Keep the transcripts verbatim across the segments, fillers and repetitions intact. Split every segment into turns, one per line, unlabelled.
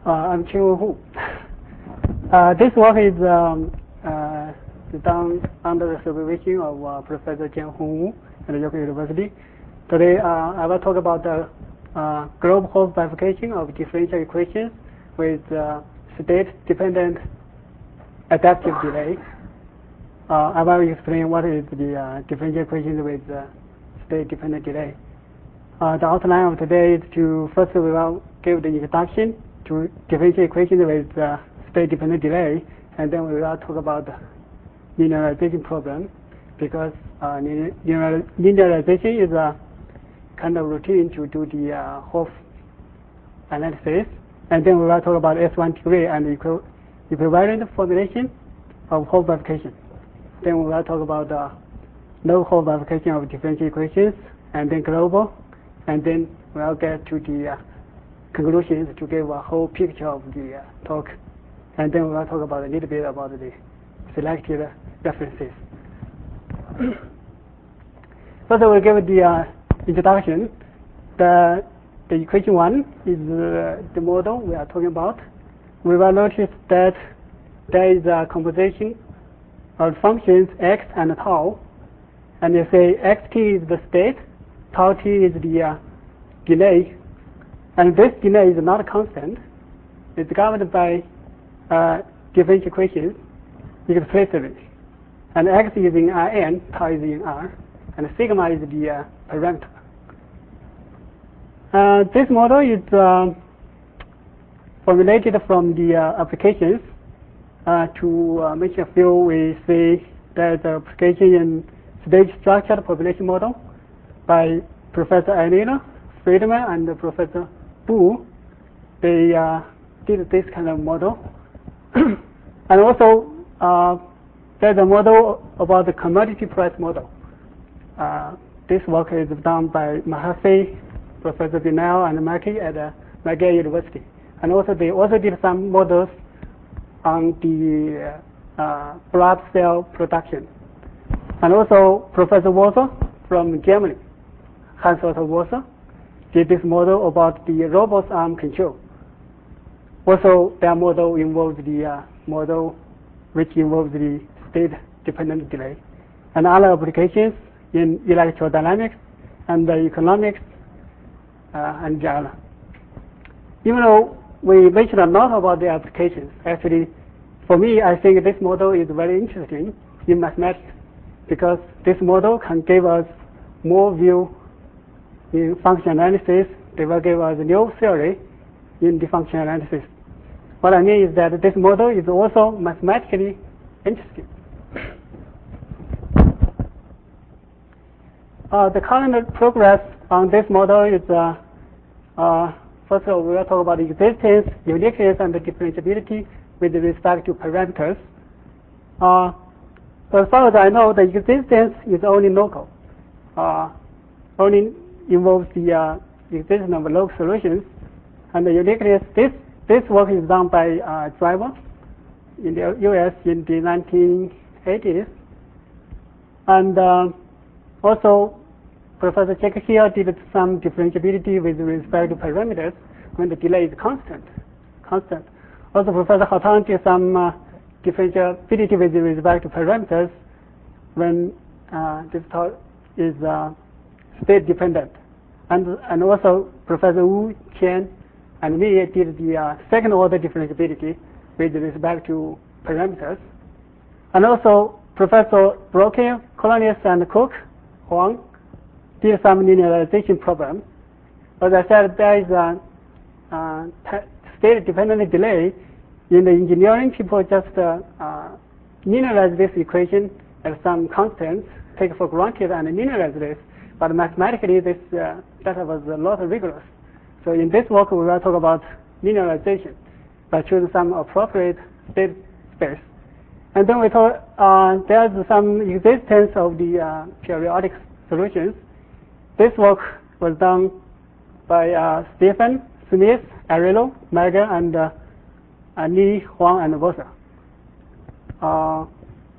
Uh, I'm Qin Hu. Uh, this work is um, uh, done under the supervision of uh, Professor Jian Hongwu at York University. Today, uh, I will talk about the uh, Grove-Hopf bifurcation of differential equations with uh, state-dependent adaptive delay. Uh, I will explain what is the uh, differential equations with uh, state-dependent delay. Uh, the outline of today is to first we will give the introduction to differential equations with uh, state-dependent delay, and then we will talk about the linearization problem, because uh, linear, linearization is a kind of routine to do the uh, Hopf analysis, and then we will talk about S one degree and equi equivalent formulation of Hopf bifurcation. Then we will talk about the no Hopf bifurcation of differential equations, and then global, and then we'll get to the uh, conclusions to give a whole picture of the uh, talk, and then we'll talk about a little bit about the selected references. First, we'll give the uh, introduction. The, the equation one is uh, the model we are talking about. We will notice that there is a composition of functions x and tau, and you say xt is the state, tau t is the uh, delay, and this delay is not constant. It's governed by uh, differential equations explicitly. And x is in Rn, tau is in R, and sigma is the uh, parameter. Uh, this model is uh, formulated from the uh, applications. Uh, to uh, mention a few, we see there's an application in stage structured population model by Professor Eiliner, Friedman, and Professor Bu. They uh, did this kind of model. And also, uh, there's a model about the commodity price model. Uh, this work is done by Mahaffey, Professor Vinell, and Mackey at uh, McGill University. And also, they also did some models on the uh, uh, blood cell production. And also, Professor Walser from Germany, Hans-Otto Walser, did this model about the robot arm control. Also, their model involves the uh, model which involves the state-dependent delay, and other applications in electrodynamics and uh, economics uh, and other. Even though we mentioned a lot about the applications, actually, for me, I think this model is very interesting in mathematics, because this model can give us more view in function analysis. They will give us a new theory in the function analysis. What I mean is that this model is also mathematically interesting. Uh, the current progress on this model is, uh, uh, first of all, we will talk about existence, uniqueness, and the differentiability with respect to parameters. Uh, as far as I know, the existence is only local, uh, only involves the uh, existence of local solutions, and the uniqueness. This this work is done by uh, Driver in the U S in the nineteen eighties, and uh, also Professor Jack here did some differentiability with respect to parameters when the delay is constant. Constant. Also, Professor Houghton did some uh, differentiability with respect to parameters when uh, this talk is uh, state dependent. And, and also Professor Wu, Chen, and me did the uh, second order differentiability with respect to parameters. And also Professor Brocken, Colonius, and Cook, Huang, did some linearization problem. As I said, there is a uh, state dependent delay. In the engineering, people just uh, uh, linearize this equation at some constants, take for granted and linearize this. But mathematically, this uh, data was a lot rigorous. So in this work, we will talk about linearization by choosing some appropriate state space. And then we talk, uh, there's some existence of the uh, periodic solutions. This work was done by uh, Stephen, Smith, Arillo, Mager, and uh, uh, Li, Huang, and Walser. Uh,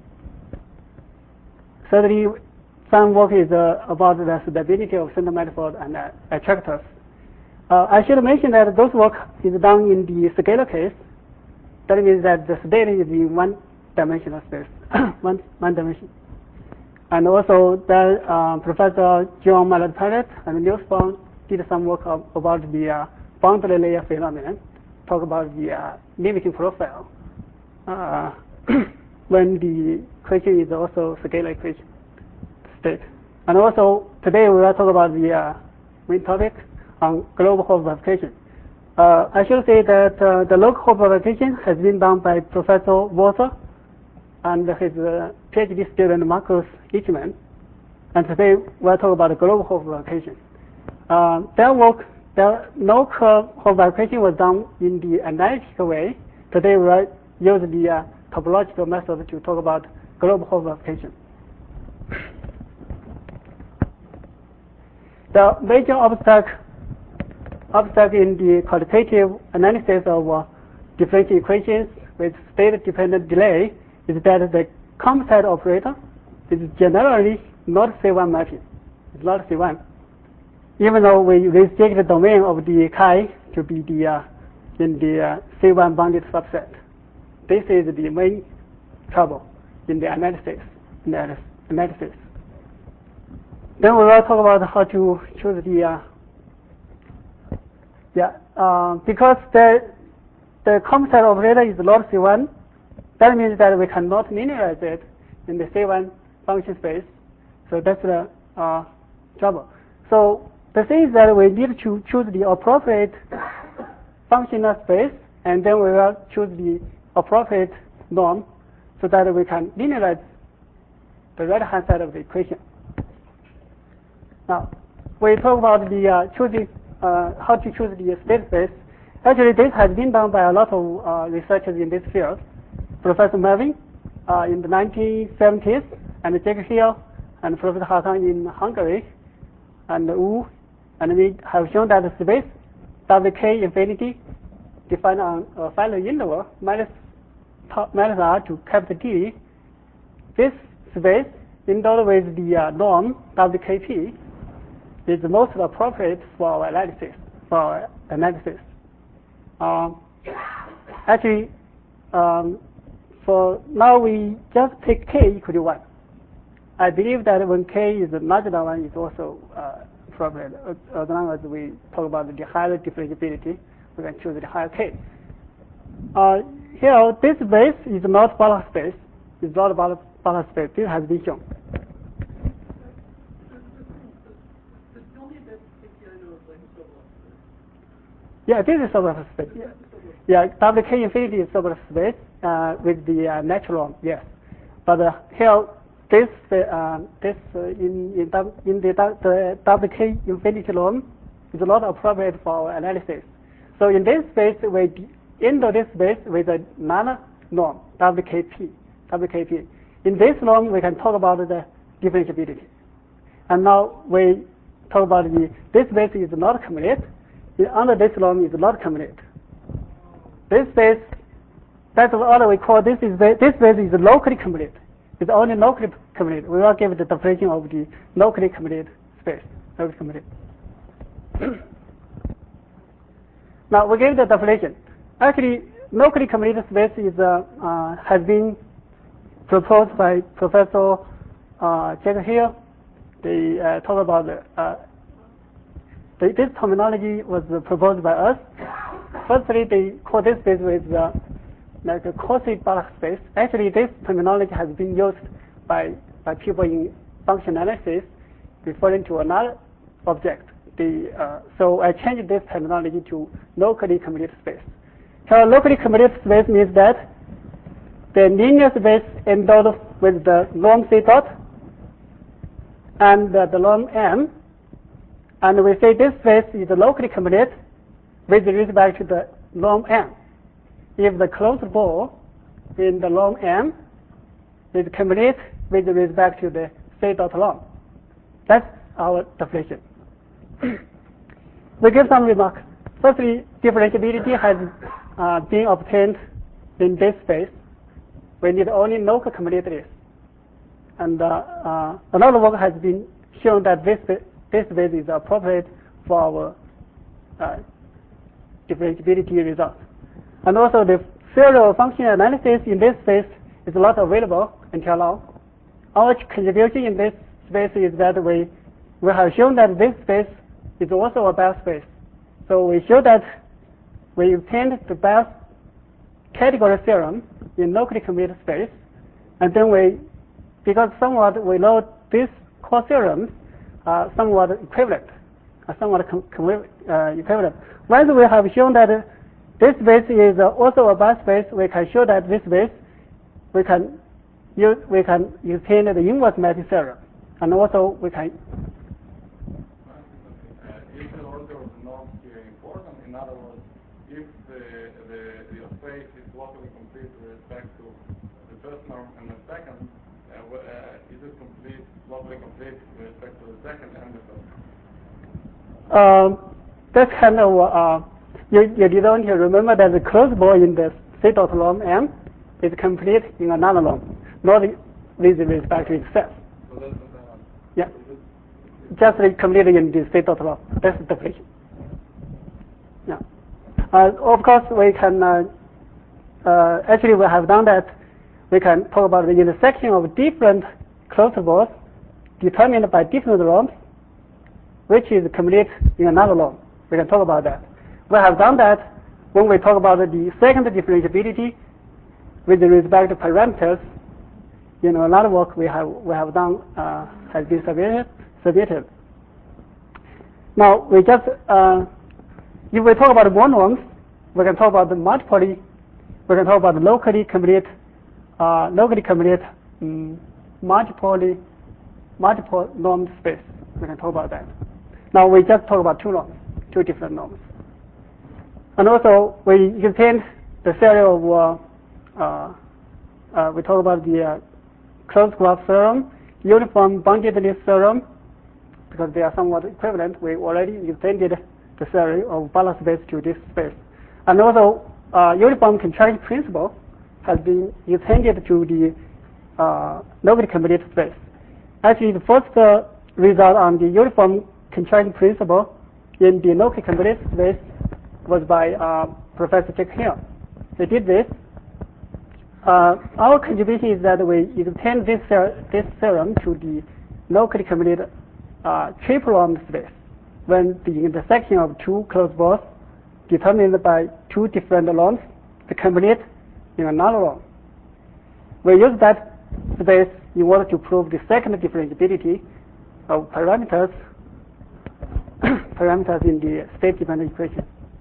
certainly, some work is uh, about the stability of center manifold and uh, attractors. Uh, I should mention that those work is done in the scalar case. That means that the state is in one-dimensional space, one, one dimension. And also that uh, Professor John Mallet-Parrott and Niels Bohr did some work of, about the uh, boundary layer phenomenon, talk about the uh, limiting profile uh, when the equation is also scalar equation state. And also today we will talk about the uh, main topic on global Hopf verification. Uh, I should say that uh, the local Hopf verification has been done by Professor Walther and his uh, PhD student Marcus Ichman. And today we'll talk about the global Hopf verification. Uh, their work, their local Hopf verification was done in the analytical way. Today we'll use the uh, topological method to talk about global Hopf verification. The major obstacle obstacle in the qualitative analysis of uh, differential equations with state-dependent delay is that the COMSAT operator is generally not C one mapping. It's not C one. Even though we restrict the domain of the chi to be the uh, in the uh, C one bounded subset. This is the main trouble in the analysis. In the analysis. Then we will talk about how to choose the uh, yeah uh, because the the COMSAT operator is not C one. That means that we cannot linearize it in the C one function space. So that's the uh, trouble. So the thing is that we need to choose the appropriate functional space, and then we will choose the appropriate norm so that we can linearize the right-hand side of the equation. Now, we talk about the uh, choosing uh, how to choose the state space. Actually, this has been done by a lot of uh, researchers in this field. Professor Mervin uh, in the nineteen seventies, and Jack Hill, and Professor Hakan in Hungary, and Wu, and we have shown that the space W K infinity defined on a finite interval minus minus R to capital T. This space endowed with the uh, norm W K P is the most appropriate for our analysis. For our analysis, um, actually, um, for now we just take K equal to one. I believe that when K is larger than one is also uh, appropriate. As long as we talk about the higher differentiability, we can choose the higher K. Uh, here, this space is not Balach space. It's not Balach space. This has been shown. Yeah, this is Sobolev space. Yeah, yeah W K infinity is Sobolev space uh, with the uh, natural norm. Yes, but uh, here this uh, this uh, in in, in the, the W K infinity norm is not appropriate for our analysis. So in this space, we enter this space with a nano norm W K P. W K P. In this norm, we can talk about the differentiability. And now we talk about the this space is not complete. Under this norm is not complete. This space, that's what we call this is this space is locally complete. It's only locally complete. We will give the definition of the locally complete space. Locally complete. Now we give the definition. Actually, locally complete space is uh, uh, has been proposed by Professor uh, Jack Hill. They uh, talk about the uh, this terminology was proposed by us. Firstly, they call this space with uh, like a quasi-Balach space. Actually, this terminology has been used by, by people in function analysis referring to another object. The, uh, so I changed this terminology to locally complete space. So locally complete space means that the linear space endowed with the norm C dot and uh, the norm M. And we say this space is locally complete with respect to the norm M. If the closed ball in the norm M is complete with respect to the C dot norm. That's our definition. We give some remarks. Firstly, differentiability has uh, been obtained in this space. We need only local completeness. And uh, uh, another work has been shown that this this space is appropriate for our uh, differentiability result. And also the serial function analysis in this space is not available until now. Our contribution in this space is that we, we have shown that this space is also a Baire space. So we show that we obtained the Baire category theorem in locally complete space, and then we, because somewhat we know these core theorems are somewhat equivalent, are somewhat com uh, equivalent. Once we have shown that uh, this space is uh, also a Baire space, we can show that this space we can use we can obtain the inverse mapping theorem, and also we can.
Uh, is the order of norms here important? In other words, if the the, the space is locally complete with respect to the first norm and the second, uh, uh, is it complete locally complete with respect to the second and the first?
Um, that's kind of uh, you you didn't remember that the closed ball in the C dot norm M is complete in another norm, not with respect to itself.
So that's the one.
Yeah, just completely in the C dot norm. That's the definition. Yeah. Uh, of course, we can uh, uh, actually we have done that. We can talk about the intersection of different closed balls determined by different norms, which is complete in another norm. We can talk about that. We have done that when we talk about the second differentiability with respect to parameters. You know, another work we have we have done uh, has been submitted. Submitted. Now we just uh, if we talk about more norms, we can talk about the multiple. We can talk about the locally complete, uh, locally complete um, multiple multiple norm space. We can talk about that. Now we just talk about two norms, two different norms. And also we obtained the theory of, uh, uh, uh, we talk about the uh, closed graph theorem, uniform boundedness theorem, because they are somewhat equivalent. We already extended the theory of Balanced space to this space. And also uh, uniform contraction principle has been extended to the uh, locally complete space. Actually, the first uh, result on the uniform contraction principle in the locally complete space was by uh, Professor Jack Hill. He did this. Uh, our contribution is that we extend this, uh, this theorem to the locally complete uh, triple norm space when the intersection of two closed balls determined by two different norms is complete in another norm. We use that space in order to prove the second differentiability of parameters parameters in the state-dependent equation.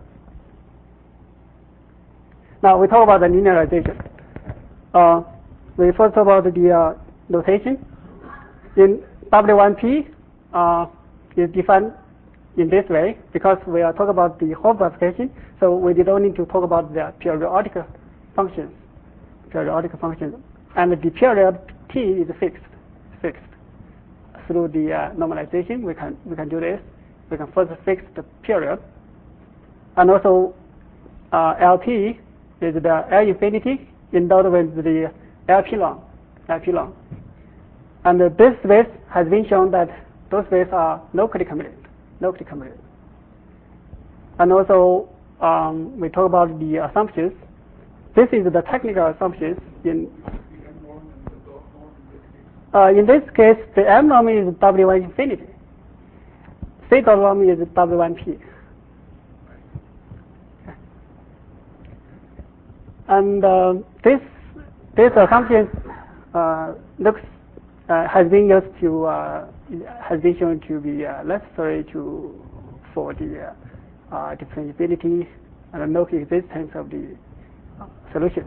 Now we talk about the linearization. Uh, we first talk about the uh, notation. In W one P uh, is defined in this way because we are talking about the whole application, so we don't need to talk about the periodic functions. Periodic functions, and the period T is fixed, fixed. Through the uh, normalization, we can we can do this. We can first fix the period, and also uh, L P is the L infinity endowed with the L P long, L P long. And uh, this space has been shown that those spaces are locally complete, locally complete. And also um, we talk about the assumptions. This is the technical assumptions in. Uh, in this case, the M norm is W one infinity. C dot norm is W one P. And uh, this this assumption uh, looks uh, has been used to uh, has been shown to be uh, necessary to for the uh, uh, differentiability and local existence of the uh, solution.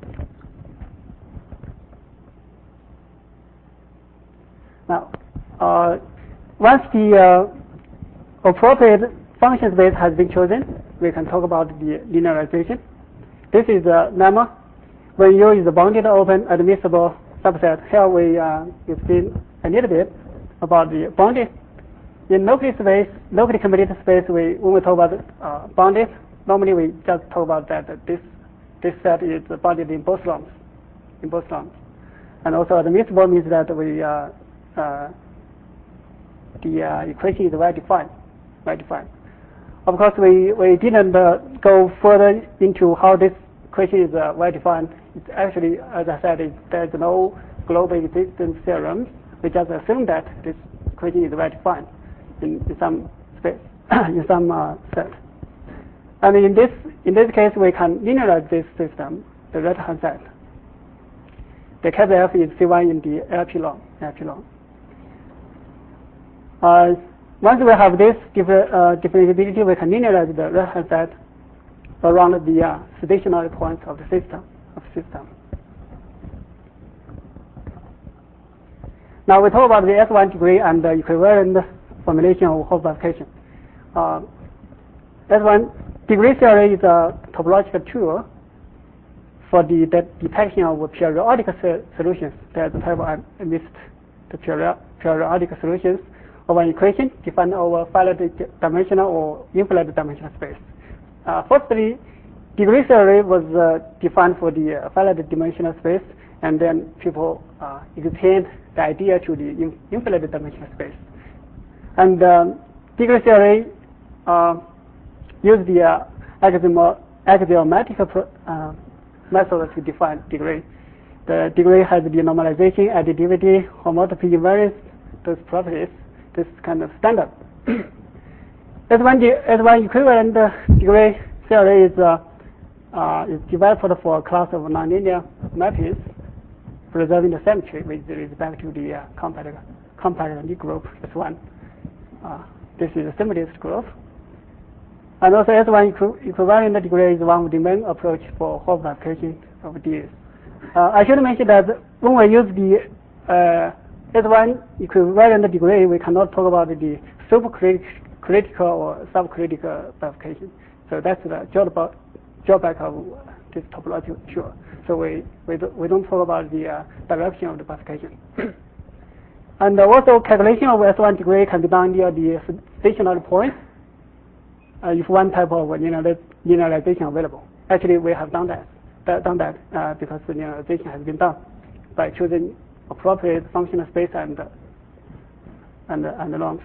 Now, uh, once the uh, appropriate function space has been chosen, we can talk about the linearization. This is a lemma. When U is a bounded open admissible subset, here we uh, explain a little bit about the bounded. In locally space, locally complete space, we when we talk about uh, bounded, normally we just talk about that, that this this set is bounded in both norms, in both norms. And also admissible means that we uh, uh, the uh, equation is well defined, well defined. of course, we, we didn't uh, go further into how this equation is uh, well defined. It's actually, as I said, it, there's no global existence theorem. We just assume that this equation is well defined in, in some space, in some uh, set. And in this in this case, we can linearize this system, the right-hand side. The capital F is C one in the L P long. L P long. Uh, once we have this differ, uh, differentiability, we can linearize the right-hand side around the uh, stationary points of the system. Of system. Now we talk about the S one degree and the equivalent formulation of Hopf bifurcation. Uh, S one degree theory is a topological tool for the, the detection of periodic solutions. There's a type I missed the periodic solutions of an equation defined over finite dimensional or infinite dimensional space. Uh, firstly, degree theory was uh, defined for the uh, finite dimensional space, and then people uh, extend the idea to the in infinite dimensional space. And um, degree theory uh, used the uh, axiomatic uh, method to define degree. The degree has the normalization, additivity, homotopy, invariance, those properties, this kind of standard. S one, S one equivalent degree theory is, uh, uh, is developed for a class of nonlinear mappings preserving the symmetry with respect to the uh, compact, compact Lie group S one. Uh, this is a symmetrist group. And also S one equi equivalent degree is one of the main approach for Hopf bifurcation of D S. Uh, I should mention that when we use the uh, S one equivalent degree, we cannot talk about the supercritical or subcritical bifurcation. So that's the drawback, drawback of this topological tool. So we, we, do, we don't talk about the uh, direction of the bifurcation. And uh, also calculation of S one degree can be done near the stationary point uh, if one type of linearization available. Actually, we have done that, that done that uh, because the linearization has been done by choosing appropriate functional space and uh, and uh, and norms.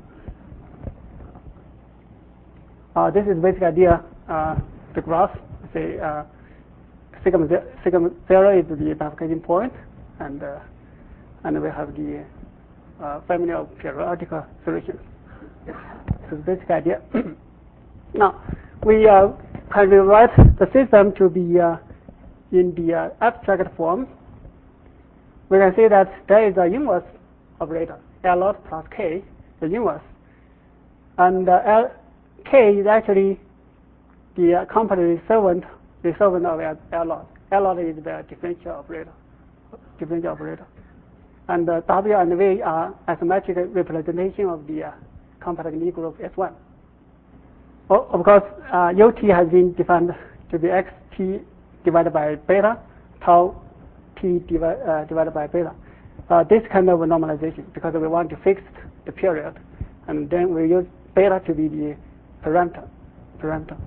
Uh, this is basic idea. Uh, the graph, say uh, sigma sigma zero is the bifurcation point, and uh, and we have the uh, family of periodical solutions. This is basic idea. Now we uh, can rewrite the system to be uh, in the uh, abstract form. We can see that there is an inverse operator, L naught plus K, the inverse. And uh, L, K is actually the uh, compact resolvent, resolvent of L, L naught. L naught is the differential operator, differential operator. And uh, W and V are asymmetric representation of the uh, compact Lie group S one. Oh, of course, uh, U T has been defined to be X T divided by beta, tau T divi uh, divided by beta. Uh, this kind of normalization, because we want to fix the period, and then we use beta to be the parameter. parameter.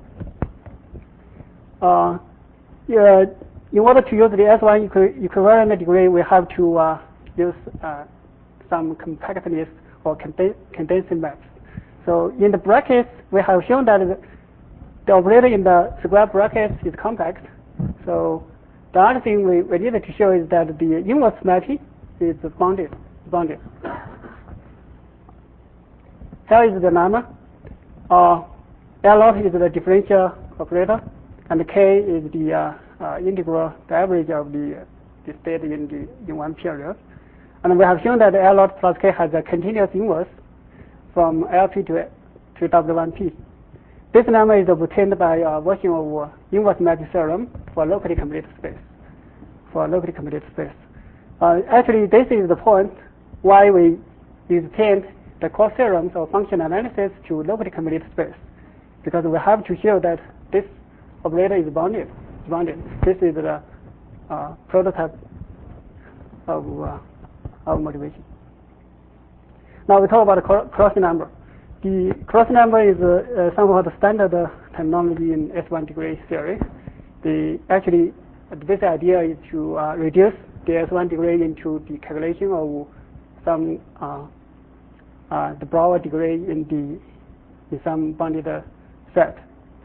Uh, yeah, in order to use the S one equi equivalent degree, we have to uh, use uh, some compactness or conden condensing maps. So in the brackets, we have shown that the operator in the square brackets is compact. So the other thing we, we needed to show is that the inverse mapping is bounded. bounded. Here is the number. Uh, L naught is the differential operator, and K is the uh, uh, integral, the average of the, the state in the in one period. And we have shown that L naught plus K has a continuous inverse from L P to to W one P. This number is obtained by a version of uh, inverse mapping theorem for locally complete space. For locally complete space. Uh, actually, this is the point why we extend the core theorems of function analysis to locally complete space, because we have to show that this operator is bounded. Is bounded. This is the uh, prototype of uh, of motivation. Now we talk about the cross number. The cross number is uh, uh, somewhat the standard uh, terminology in S one degree theory. The actually the basic idea is to uh, reduce the S one degree into the calculation of some uh, uh, the Brouwer degree in the in some bounded uh, set.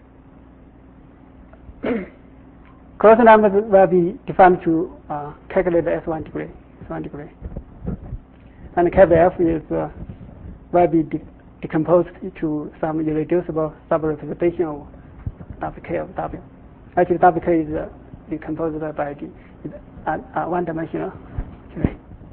Closed numbers will be defined to uh, calculate the S one degree. S one degree. And K F is uh, will be de decomposed to some irreducible subrepresentation of W K of W. Actually, W K is uh, decomposed by the uh, uh, one-dimensional. Okay.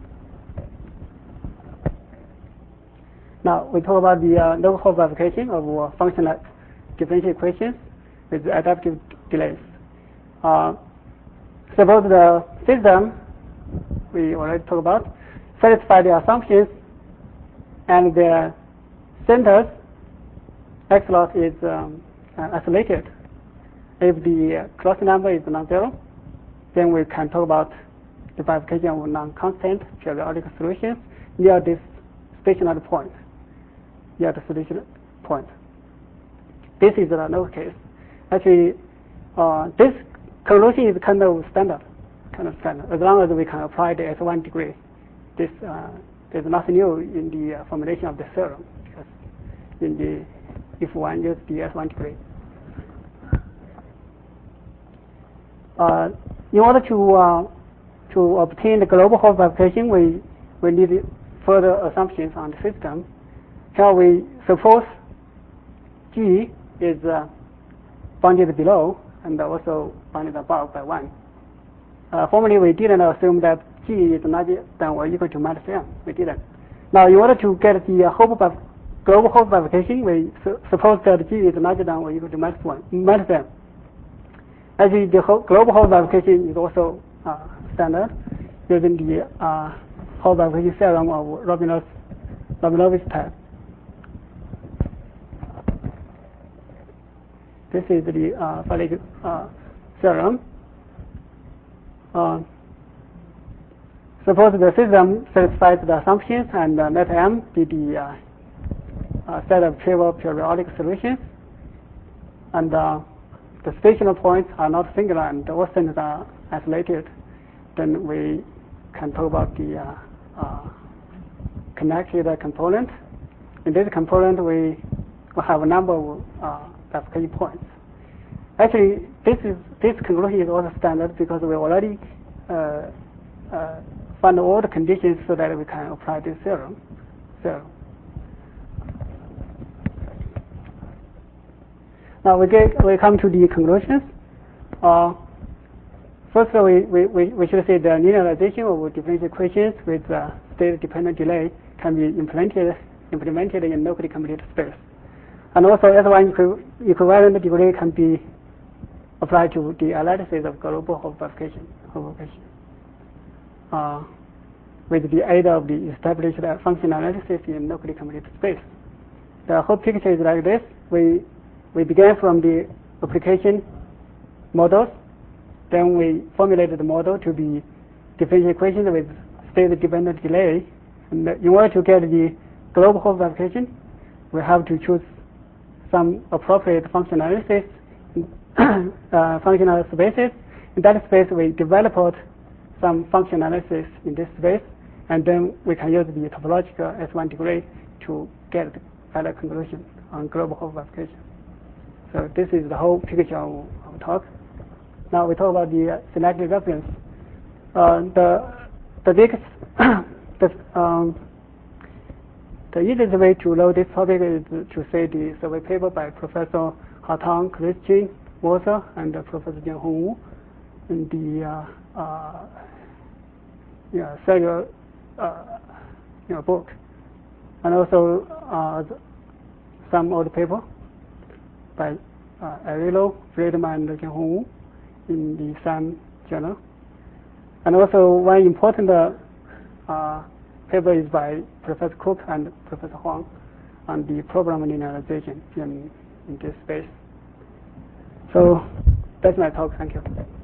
Now we talk about the uh, local hope application of uh, functional differential equations with adaptive delays. Uh, suppose the system we already talked about satisfy the assumptions and the centers x naught is um, uh, isolated. If the uh, closed number is non-zero, then we can talk about the bifurcation of non-constant periodic solutions near this stationary point. Near the solution point. This is the no case. Actually, uh, this conclusion is kind of standard, kind of standard. As long as we can apply the S one degree, this uh, there's nothing new in the uh, formulation of the theorem. Because in the if one uses the S one degree, uh, in order to uh, to obtain the global Hopf application, we we need further assumptions on the system. Here we suppose G is uh, bounded below and also bounded above by one. Uh, formerly, we didn't assume that G is larger than or equal to minus M. We didn't. Now, in order to get the uh, Hopf global Hopf application, we su suppose that G is larger than or equal to minus one, minus M. Actually, the global Hopf application is also uh, standard using the uh, Hopf application theorem of Robinov's Robinovich type. This is the uh, Falik uh, theorem. Uh, suppose the system satisfies the assumptions and uh, let M be the uh, uh, set of trivial periodic solutions, and uh, the stationary points are not singular and all centers are isolated. Then we can talk about the uh, uh, connected component. In this component, we will have a number of uh, application points. Actually, this is this conclusion is also standard because we already uh, uh, found all the conditions so that we can apply this theorem. theorem. Now we get we come to the conclusions. Uh, first, we, we we should say the linearization of differential equations with uh, state-dependent delay can be implemented implemented in locally complete space. And also, S one equivalent degree can be applied to the analysis of global Hopf application. Uh, with the aid of the established function analysis in locally complete space. The whole picture is like this. We we began from the application models, then we formulated the model to be differential equations with state-dependent delay. And in order to get the global Hopf application, we have to choose some appropriate function analysis, uh, functional spaces. In that space, we developed some function analysis in this space, and then we can use the topological S one degree to get the final conclusion on global Hopf application. So this is the whole picture of our talk. Now we talk about the uh, selective reference. Uh, the the biggest the um, The easiest way to know this topic is to say the survey paper by Professor Hartong, Christian, Walser, and uh, Professor Jian Hongwu in the uh, uh, yeah, serial uh, you know, book, and also uh, some other paper by uh, Arillo, Friedman, and Jian Hongwu in the same journal, and also one important uh, uh, paper is by Professor Cook and Professor Huang on the problem linearization in, in this space. So that's my talk. Thank you.